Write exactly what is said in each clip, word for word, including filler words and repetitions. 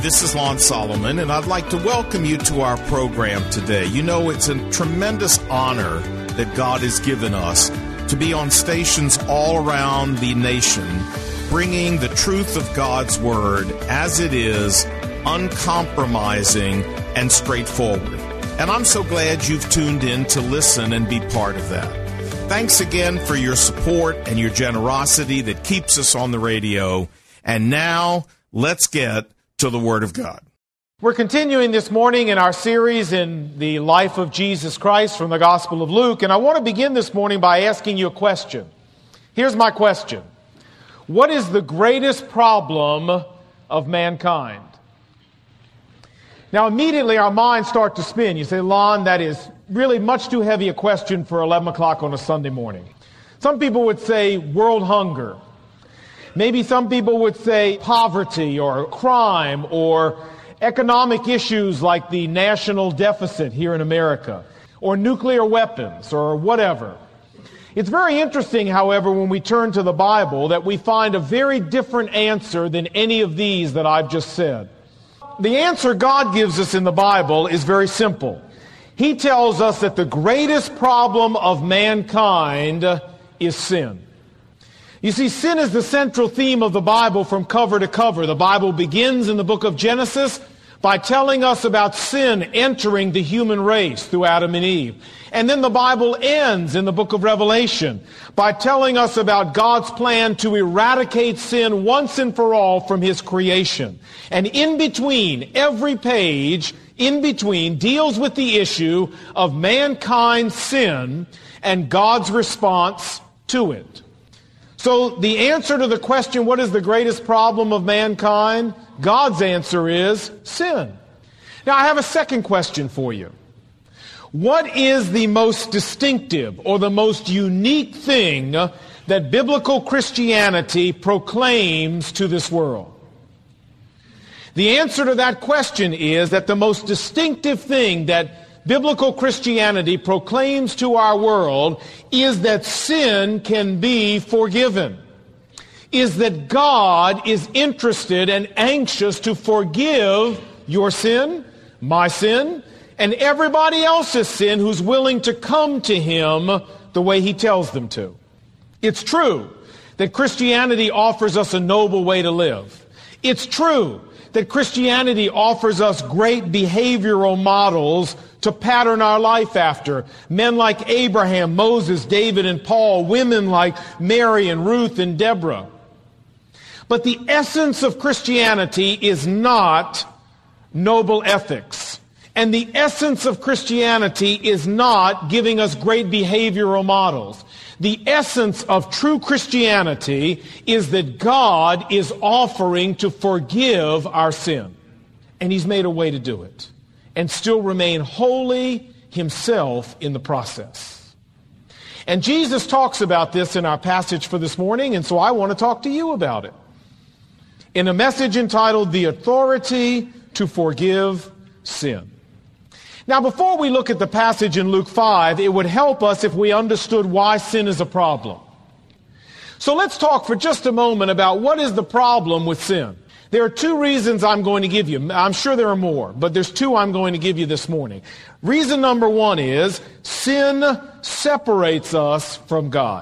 this is Lon Solomon, and I'd like to welcome you to our program today. You know, it's a tremendous honor that God has given us to be on stations all around the nation, bringing the truth of God's Word as it is, uncompromising and straightforward. And I'm so glad you've tuned in to listen and be part of that. Thanks again for your support and your generosity that keeps us on the radio. And now, let's get to the Word of God. We're continuing this morning in our series in the life of Jesus Christ from the Gospel of Luke, and I want to begin this morning by asking you a question. Here's my question. What is the greatest problem of mankind? Now, immediately our minds start to spin. You say, Lon, that is really much too heavy a question for eleven o'clock on a Sunday morning. Some people would say world hunger. Maybe some people would say poverty or crime or economic issues like the national deficit here in America or nuclear weapons or whatever. It's very interesting, however, when we turn to the Bible that we find a very different answer than any of these that I've just said. The answer God gives us in the Bible is very simple. He tells us that the greatest problem of mankind is sin. You see, sin is the central theme of the Bible from cover to cover. The Bible begins in the book of Genesis by telling us about sin entering the human race through Adam and Eve. And then the Bible ends in the book of Revelation by telling us about God's plan to eradicate sin once and for all from His creation. And in between, every page in between deals with the issue of mankind's sin and God's response to it. So the answer to the question, what is the greatest problem of mankind? God's answer is sin. Now I have a second question for you. What is the most distinctive or the most unique thing that biblical Christianity proclaims to this world? The answer to that question is that the most distinctive thing that biblical Christianity proclaims to our world is that sin can be forgiven. Is that God is interested and anxious to forgive your sin, my sin, and everybody else's sin who's willing to come to Him the way He tells them to. It's true that Christianity offers us a noble way to live. It's true that Christianity offers us great behavioral models to pattern our life after. Men like Abraham, Moses, David, and Paul. Women like Mary and Ruth and Deborah. But the essence of Christianity is not noble ethics. And the essence of Christianity is not giving us great behavioral models. The essence of true Christianity is that God is offering to forgive our sin. And He's made a way to do it. And still remain holy Himself in the process. And Jesus talks about this in our passage for this morning, and so I want to talk to you about it. In a message entitled, The Authority to Forgive Sin. Now, before we look at the passage in Luke five, it would help us if we understood why sin is a problem. So let's talk for just a moment about what is the problem with sin. There are two reasons I'm going to give you. I'm sure there are more, but there's two I'm going to give you this morning. Reason number one is sin separates us from God.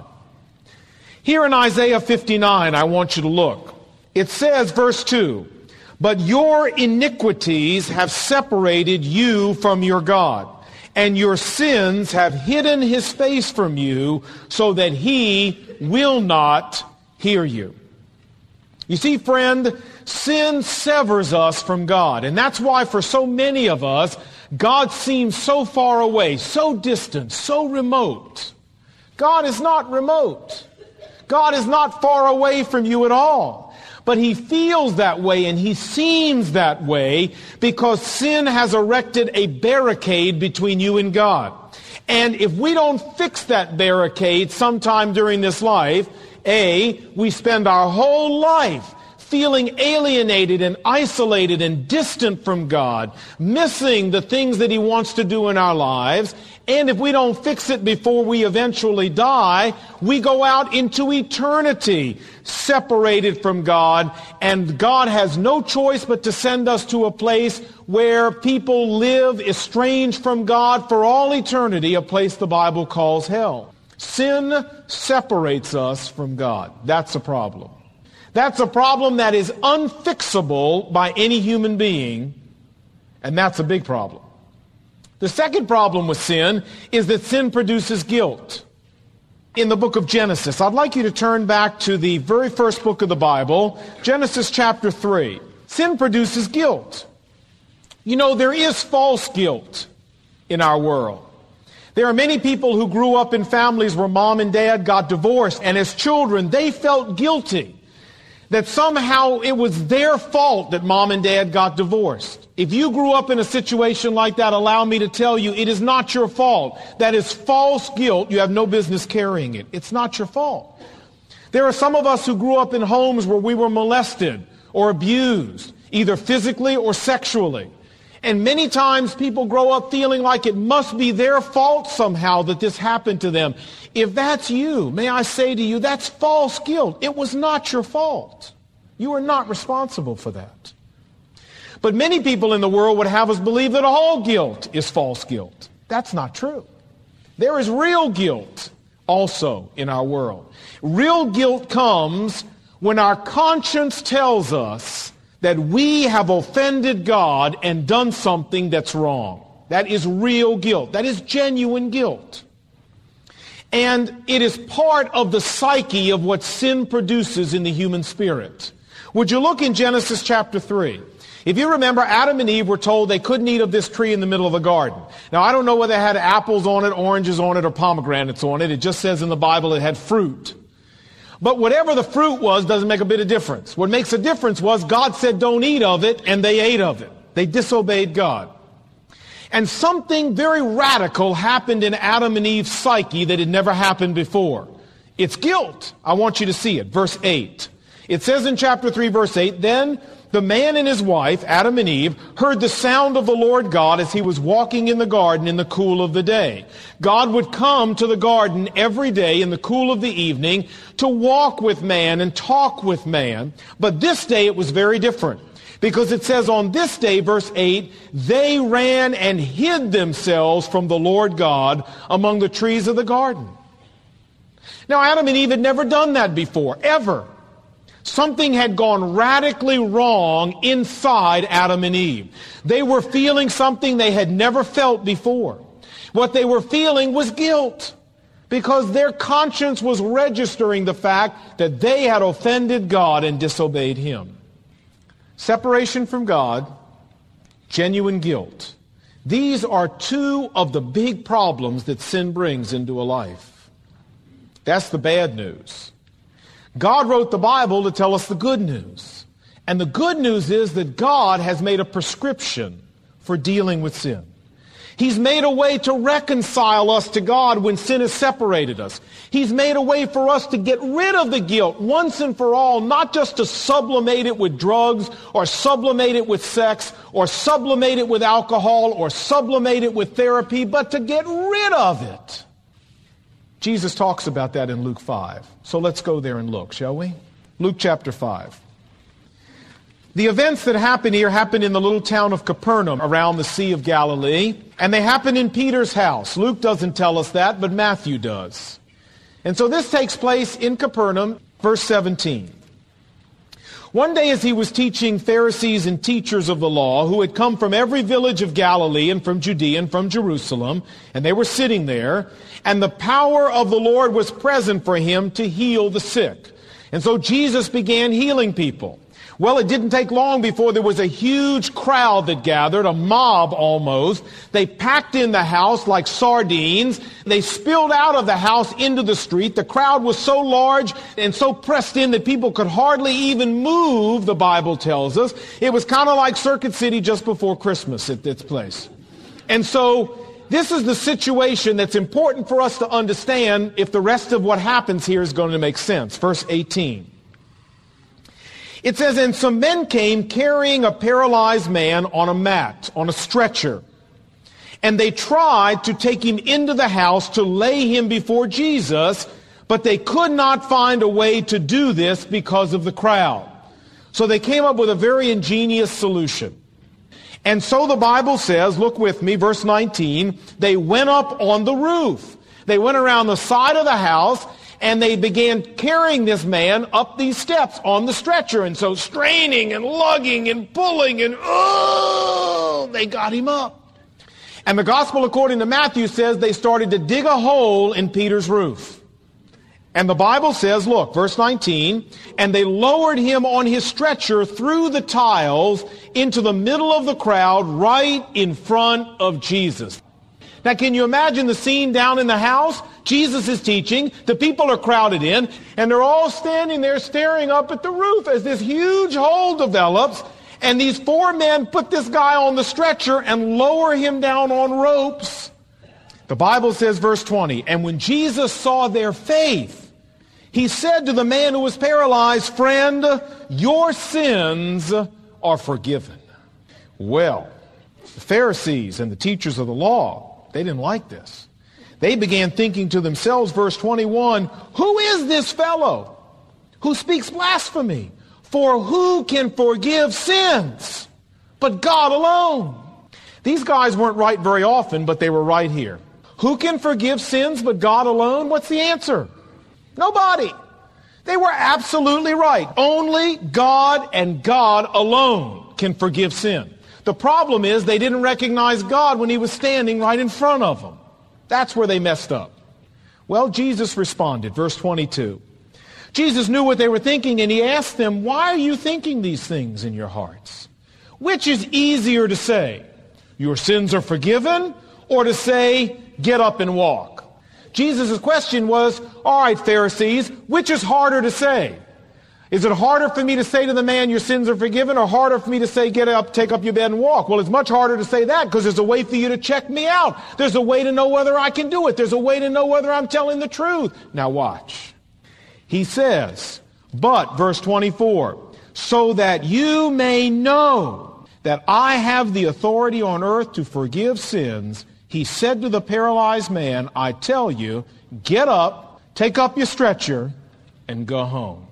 Here in Isaiah fifty-nine, I want you to look. It says, verse two, "But your iniquities have separated you from your God, and your sins have hidden His face from you, so that He will not hear you." You see, friend, sin severs us from God. And that's why for so many of us, God seems so far away, so distant, so remote. God is not remote. God is not far away from you at all. But He feels that way and He seems that way because sin has erected a barricade between you and God. And if we don't fix that barricade sometime during this life, A, we spend our whole life feeling alienated and isolated and distant from God, missing the things that He wants to do in our lives. And if we don't fix it before we eventually die, we go out into eternity separated from God, and God has no choice but to send us to a place where people live estranged from God for all eternity, a place the Bible calls hell. Sin separates us from God. That's a problem. That's a problem that is unfixable by any human being, and that's a big problem. The second problem with sin is that sin produces guilt. In the book of Genesis, I'd like you to turn back to the very first book of the Bible, Genesis chapter three. Sin produces guilt. You know, there is false guilt in our world. There are many people who grew up in families where mom and dad got divorced, and as children, they felt guilty that somehow it was their fault that mom and dad got divorced. If you grew up in a situation like that, allow me to tell you, it is not your fault. That is false guilt. You have no business carrying it. It's not your fault. There are some of us who grew up in homes where we were molested or abused, either physically or sexually. And many times people grow up feeling like it must be their fault somehow that this happened to them. If that's you, may I say to you, that's false guilt. It was not your fault. You are not responsible for that. But many people in the world would have us believe that all guilt is false guilt. That's not true. There is real guilt also in our world. Real guilt comes when our conscience tells us that we have offended God and done something that's wrong. That is real guilt. That is genuine guilt. And it is part of the psyche of what sin produces in the human spirit. Would you look in Genesis chapter three? If you remember, Adam and Eve were told they couldn't eat of this tree in the middle of the garden. Now, I don't know whether it had apples on it, oranges on it, or pomegranates on it. It just says in the Bible it had fruit. But whatever the fruit was doesn't make a bit of difference. What makes a difference was God said don't eat of it, and they ate of it. They disobeyed God. And something very radical happened in Adam and Eve's psyche that had never happened before. It's guilt. I want you to see it. Verse eight. It says in chapter three, verse eight, then the man and his wife, Adam and Eve, heard the sound of the Lord God as he was walking in the garden in the cool of the day. God would come to the garden every day in the cool of the evening to walk with man and talk with man. But this day it was very different. Because it says on this day, verse eight, they ran and hid themselves from the Lord God among the trees of the garden. Now, Adam and Eve had never done that before, ever. Something had gone radically wrong inside Adam and Eve. They were feeling something they had never felt before. What they were feeling was guilt, because their conscience was registering the fact that they had offended God and disobeyed Him. Separation from God, genuine guilt. These are two of the big problems that sin brings into a life. That's the bad news. God wrote the Bible to tell us the good news. And the good news is that God has made a prescription for dealing with sin. He's made a way to reconcile us to God when sin has separated us. He's made a way for us to get rid of the guilt once and for all, not just to sublimate it with drugs or sublimate it with sex or sublimate it with alcohol or sublimate it with therapy, but to get rid of it. Jesus talks about that in Luke five. So let's go there and look, shall we? Luke chapter five. The events that happen here happen in the little town of Capernaum around the Sea of Galilee, and they happen in Peter's house. Luke doesn't tell us that, but Matthew does. And so this takes place in Capernaum, verse seventeen. One day as he was teaching Pharisees and teachers of the law who had come from every village of Galilee and from Judea and from Jerusalem, and they were sitting there, and the power of the Lord was present for him to heal the sick. And so Jesus began healing people. Well, it didn't take long before there was a huge crowd that gathered, a mob almost. They packed in the house like sardines. They spilled out of the house into the street. The crowd was so large and so pressed in that people could hardly even move, the Bible tells us. It was kind of like Circuit City just before Christmas at this place. And so this is the situation that's important for us to understand if the rest of what happens here is going to make sense. Verse eighteen. It says, and some men came carrying a paralyzed man on a mat, on a stretcher. And they tried to take him into the house to lay him before Jesus, but they could not find a way to do this because of the crowd. So they came up with a very ingenious solution. And so the Bible says, look with me, verse nineteen, they went up on the roof. They went around the side of the house, and they began carrying this man up these steps on the stretcher. And so straining and lugging and pulling and, oh, they got him up. And the gospel according to Matthew says they started to dig a hole in Peter's roof. And the Bible says, look, verse nineteen, and they lowered him on his stretcher through the tiles into the middle of the crowd right in front of Jesus. Now, can you imagine the scene down in the house? Jesus is teaching, the people are crowded in, and they're all standing there staring up at the roof as this huge hole develops, and these four men put this guy on the stretcher and lower him down on ropes. The Bible says, verse twenty, and when Jesus saw their faith, he said to the man who was paralyzed, friend, your sins are forgiven. Well, the Pharisees and the teachers of the law, they didn't like this. They began thinking to themselves, verse twenty-one, who is this fellow who speaks blasphemy? For who can forgive sins but God alone? These guys weren't right very often, but they were right here. Who can forgive sins but God alone? What's the answer? Nobody. They were absolutely right. Only God and God alone can forgive sin. The problem is they didn't recognize God when he was standing right in front of them. That's where they messed up. Well, Jesus responded, verse twenty-two. Jesus knew what they were thinking, and he asked them, why are you thinking these things in your hearts? Which is easier to say, your sins are forgiven, or to say, get up and walk? Jesus' question was, all right, Pharisees, which is harder to say? Is it harder for me to say to the man, your sins are forgiven, or harder for me to say, get up, take up your bed and walk? Well, it's much harder to say that because there's a way for you to check me out. There's a way to know whether I can do it. There's a way to know whether I'm telling the truth. Now watch. He says, but, verse twenty-four, so that you may know that I have the authority on earth to forgive sins, he said to the paralyzed man, I tell you, get up, take up your stretcher, and go home.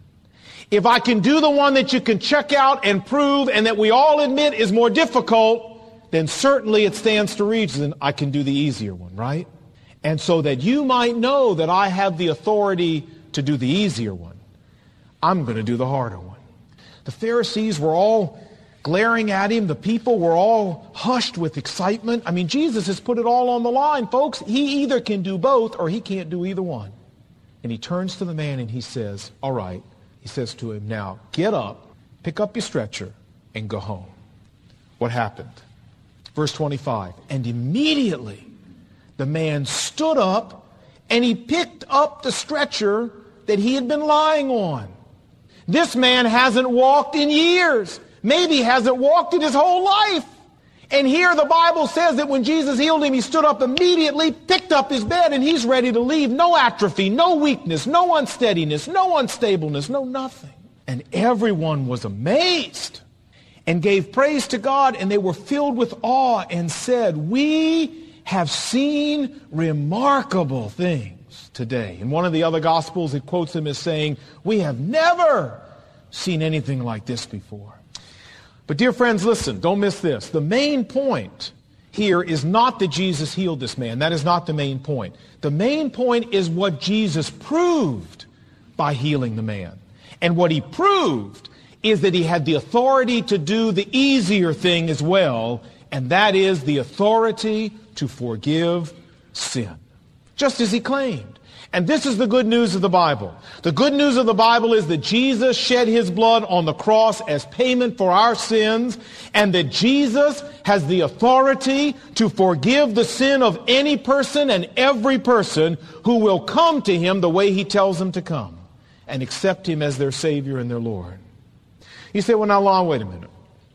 If I can do the one that you can check out and prove and that we all admit is more difficult, then certainly it stands to reason I can do the easier one, right? And so that you might know that I have the authority to do the easier one, I'm going to do the harder one. The Pharisees were all glaring at him. The people were all hushed with excitement. I mean, Jesus has put it all on the line, folks. He either can do both or he can't do either one. And he turns to the man and he says, all right. He says to him, now get up, pick up your stretcher, and go home. What happened? Verse twenty-five, and immediately the man stood up and he picked up the stretcher that he had been lying on. This man hasn't walked in years. Maybe hasn't walked in his whole life. And here the Bible says that when Jesus healed him, he stood up immediately, picked up his bed, and he's ready to leave. No atrophy, no weakness, no unsteadiness, no unstableness, no nothing. And everyone was amazed and gave praise to God, and they were filled with awe and said, we have seen remarkable things today. In one of the other Gospels, it quotes him as saying, we have never seen anything like this before. But dear friends, listen, don't miss this. The main point here is not that Jesus healed this man. That is not the main point. The main point is what Jesus proved by healing the man. And what he proved is that he had the authority to do the easier thing as well, and that is the authority to forgive sin, just as he claimed. And this is the good news of the Bible. The good news of the Bible is that Jesus shed his blood on the cross as payment for our sins, and that Jesus has the authority to forgive the sin of any person and every person who will come to him the way he tells them to come and accept him as their Savior and their Lord. You say, well, now, Lon, wait a minute.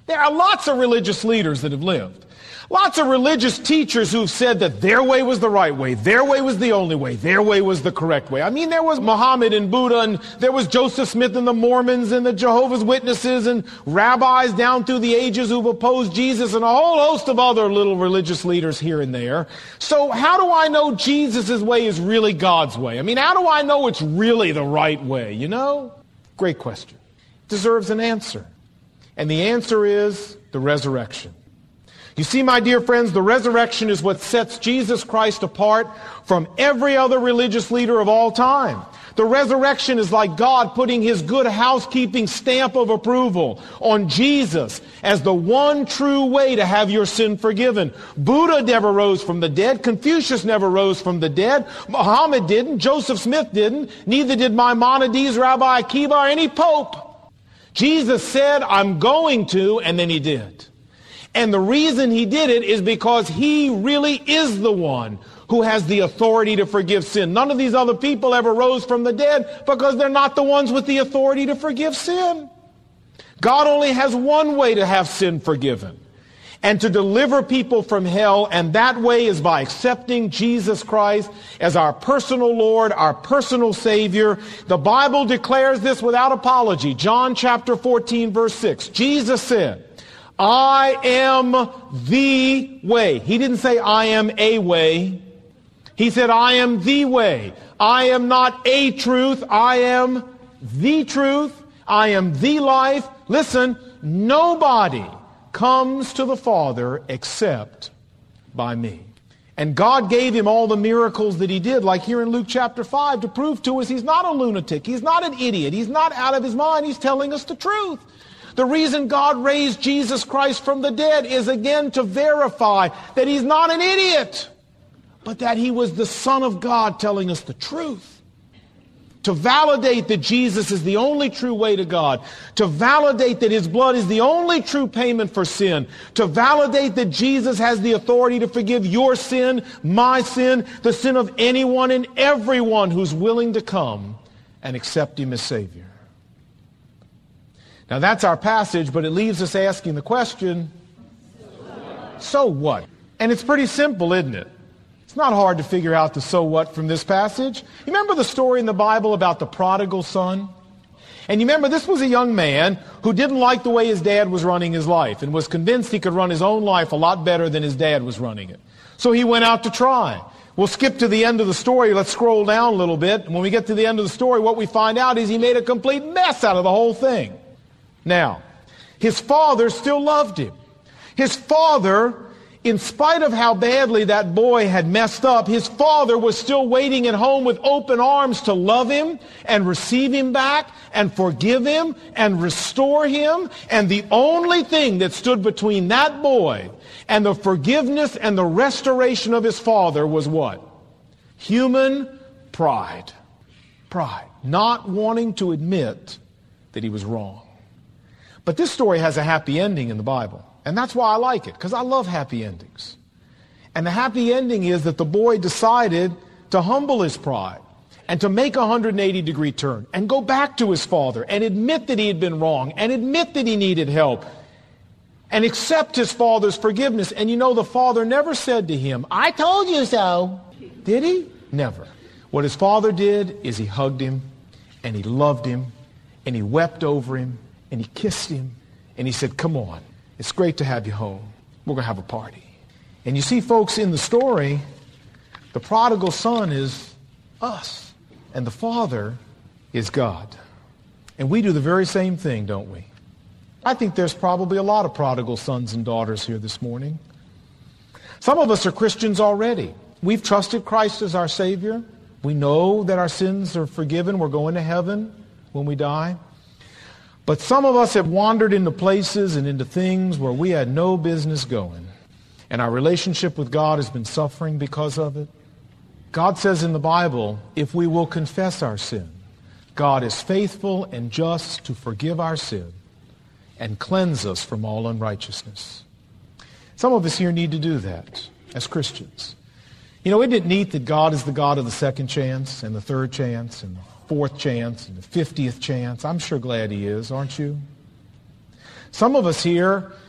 There are lots of religious leaders that have lived. Lots of religious teachers who've said that their way was the right way, their way was the only way, their way was the correct way. I mean, there was Muhammad and Buddha, and there was Joseph Smith and the Mormons and the Jehovah's Witnesses and rabbis down through the ages who've opposed Jesus and a whole host of other little religious leaders here and there. So how do I know Jesus' way is really God's way? I mean, how do I know it's really the right way, you know? Great question. It deserves an answer. And the answer is the resurrection. You see, my dear friends, the resurrection is what sets Jesus Christ apart from every other religious leader of all time. The resurrection is like God putting his good housekeeping stamp of approval on Jesus as the one true way to have your sin forgiven. Buddha never rose from the dead. Confucius never rose from the dead. Muhammad didn't. Joseph Smith didn't. Neither did Maimonides, Rabbi Akiva, or any pope. Jesus said, I'm going to, and then he did. And the reason he did it is because he really is the one who has the authority to forgive sin. None of these other people ever rose from the dead because they're not the ones with the authority to forgive sin. God only has one way to have sin forgiven and to deliver people from hell, and that way is by accepting Jesus Christ as our personal Lord, our personal Savior. The Bible declares this without apology. John chapter fourteen, verse six. Jesus said, I am the way. He didn't say, I am a way. He said, I am the way. I am not a truth. I am the truth. I am the life. Listen, nobody comes to the Father except by me. And God gave him all the miracles that he did, like here in Luke chapter five, to prove to us he's not a lunatic. He's not an idiot. He's not out of his mind. He's telling us the truth. The reason God raised Jesus Christ from the dead is again to verify that he's not an idiot, but that he was the Son of God telling us the truth. To validate that Jesus is the only true way to God. To validate that his blood is the only true payment for sin. To validate that Jesus has the authority to forgive your sin, my sin, the sin of anyone and everyone who's willing to come and accept him as Savior. Now that's our passage, but it leaves us asking the question, so what? And it's pretty simple, isn't it? It's not hard to figure out the so what from this passage. You remember the story in the Bible about the prodigal son? And you remember this was a young man who didn't like the way his dad was running his life and was convinced he could run his own life a lot better than his dad was running it. So he went out to try. We'll skip to the end of the story. Let's scroll down a little bit. And when we get to the end of the story, what we find out is he made a complete mess out of the whole thing. Now, his father still loved him. His father, in spite of how badly that boy had messed up, his father was still waiting at home with open arms to love him and receive him back and forgive him and restore him. And the only thing that stood between that boy and the forgiveness and the restoration of his father was what? Human pride. Pride. Not wanting to admit that he was wrong. But this story has a happy ending in the Bible. And that's why I like it, because I love happy endings. And the happy ending is that the boy decided to humble his pride and to make a one hundred eighty degree turn and go back to his father and admit that he had been wrong and admit that he needed help and accept his father's forgiveness. And you know, the father never said to him, I told you so. Did he? Never. What his father did is he hugged him and he loved him and he wept over him. And he kissed him, and he said, come on, it's great to have you home. We're going to have a party. And you see, folks, in the story, the prodigal son is us, and the father is God. And we do the very same thing, don't we? I think there's probably a lot of prodigal sons and daughters here this morning. Some of us are Christians already. We've trusted Christ as our Savior. We know that our sins are forgiven. We're going to heaven when we die. But some of us have wandered into places and into things where we had no business going. And our relationship with God has been suffering because of it. God says in the Bible, if we will confess our sin, God is faithful and just to forgive our sin and cleanse us from all unrighteousness. Some of us here need to do that as Christians. You know, isn't it neat that God is the God of the second chance and the third chance and the fourth chance and the fiftieth chance? I'm sure glad he is, aren't you? Some of us here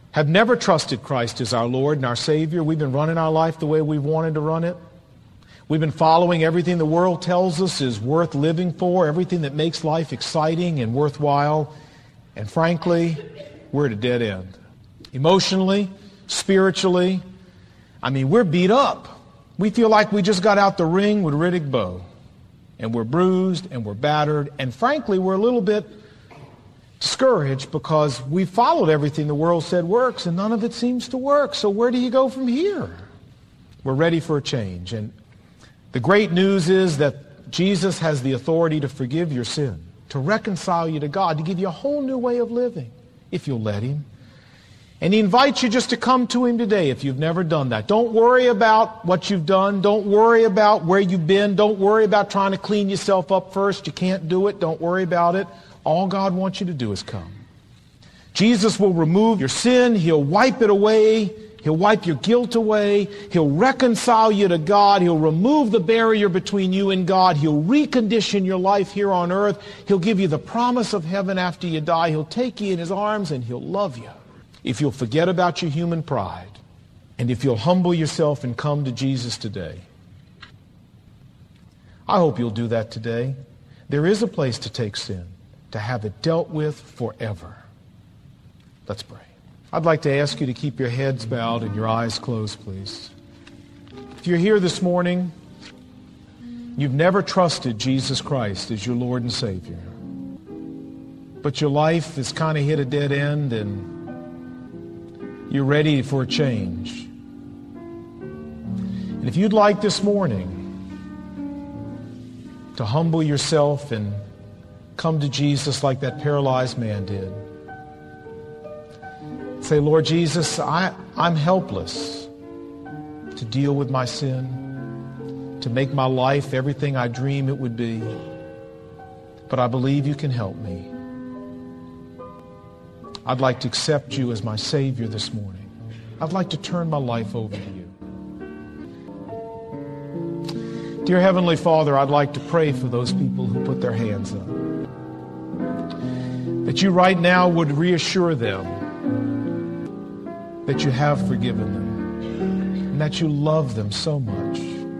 have never trusted Christ as our Lord and our Savior. We've been running our life the way we've wanted to run it. We've been following everything the world tells us is worth living for, everything that makes life exciting and worthwhile. And frankly, we're at a dead end. Emotionally, spiritually, I mean, we're beat up. We feel like we just got out the ring with Riddick Bowe. And we're bruised and we're battered. And frankly, we're a little bit discouraged because we followed everything the world said works and none of it seems to work. So where do you go from here? We're ready for a change. And the great news is that Jesus has the authority to forgive your sin, to reconcile you to God, to give you a whole new way of living if you'll let Him. And He invites you just to come to Him today if you've never done that. Don't worry about what you've done. Don't worry about where you've been. Don't worry about trying to clean yourself up first. You can't do it. Don't worry about it. All God wants you to do is come. Jesus will remove your sin. He'll wipe it away. He'll wipe your guilt away. He'll reconcile you to God. He'll remove the barrier between you and God. He'll recondition your life here on earth. He'll give you the promise of heaven after you die. He'll take you in His arms and He'll love you. If you'll forget about your human pride, and if you'll humble yourself and come to Jesus today. I hope you'll do that today. There is a place to take sin, to have it dealt with forever. Let's pray. I'd like to ask you to keep your heads bowed and your eyes closed, please. If you're here this morning, you've never trusted Jesus Christ as your Lord and Savior, but your life has kind of hit a dead end and you're ready for a change. And if you'd like this morning to humble yourself and come to Jesus like that paralyzed man did, say, Lord Jesus, I, I'm helpless to deal with my sin, to make my life everything I dream it would be, but I believe you can help me. I'd like to accept you as my Savior this morning. I'd like to turn my life over to you. Dear Heavenly Father, I'd like to pray for those people who put their hands up. That you right now would reassure them that you have forgiven them and that you love them so much.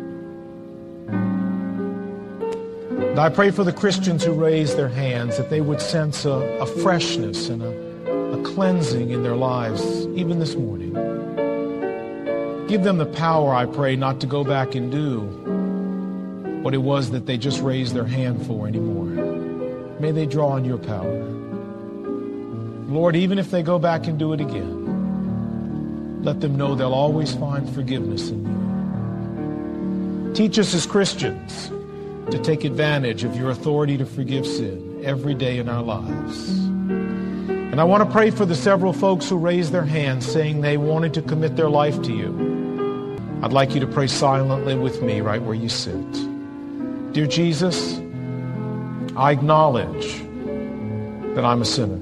And I pray for the Christians who raise their hands that they would sense a, a freshness and a a cleansing in their lives, even this morning. Give them the power, I pray, not to go back and do what it was that they just raised their hand for anymore. May they draw on your power. Lord, even if they go back and do it again, let them know they'll always find forgiveness in you. Teach us as Christians to take advantage of your authority to forgive sin every day in our lives. And I want to pray for the several folks who raised their hands saying they wanted to commit their life to you. I'd like you to pray silently with me right where you sit. Dear Jesus, I acknowledge that I'm a sinner.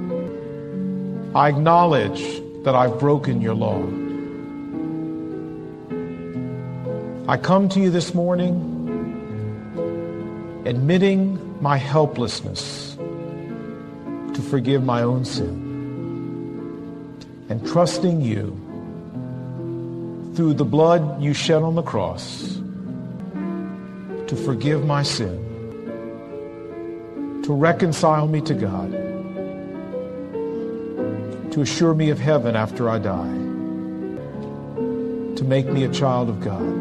I acknowledge that I've broken your law. I come to you this morning admitting my helplessness to forgive my own sin and trusting you through the blood you shed on the cross to forgive my sin, to reconcile me to God, to assure me of heaven after I die, to make me a child of God.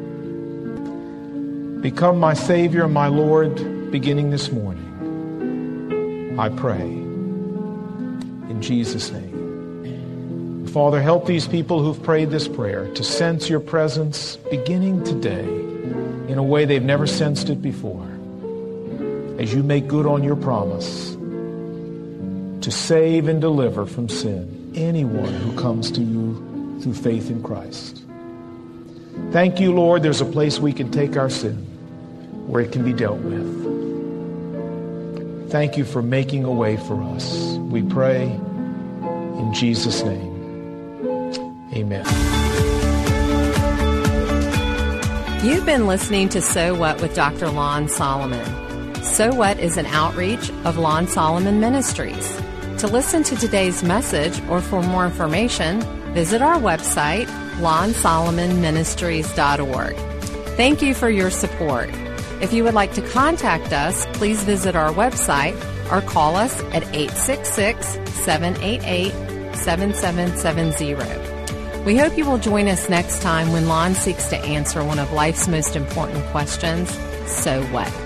Become my Savior and my Lord beginning this morning. I pray in Jesus' name. Father, help these people who've prayed this prayer to sense your presence beginning today in a way they've never sensed it before, as you make good on your promise to save and deliver from sin anyone who comes to you through faith in Christ. Thank you, Lord, there's a place we can take our sin where it can be dealt with. Thank you for making a way for us. We pray in Jesus' name. Amen. You've been listening to So What with Doctor Lon Solomon. So What is an outreach of Lon Solomon Ministries. To listen to today's message or for more information, visit our website, lon solomon ministries dot org. Thank you for your support. If you would like to contact us, please visit our website or call us at eight six six, seven eight eight, seven seven seven zero. We hope you will join us next time when Lon seeks to answer one of life's most important questions, so what?